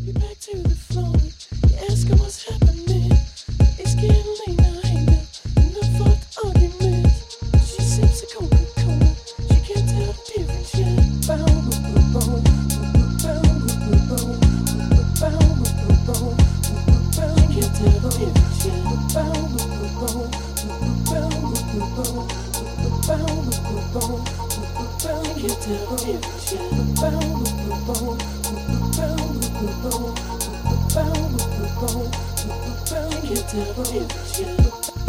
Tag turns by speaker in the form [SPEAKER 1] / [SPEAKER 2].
[SPEAKER 1] me back to the floor. You ask her what's happening. It's getting late now, hey now. Enough for the argument. She sips a Coca-Cola. She can't tell the difference yet. Bow, boom, boom, boom. Bow, boom, boom, boom. Bow, boom, boom, boom. She can't tell the difference yet. Bow, boom, boom, boom. Bow, boom, boom, boom. Bow, boom, boom, boom. She can't tell the difference yet. Bow, boom, boom, boom. Bow, boom, boom, boom. Bow, boom, boom, boom. She can't tell the difference yet.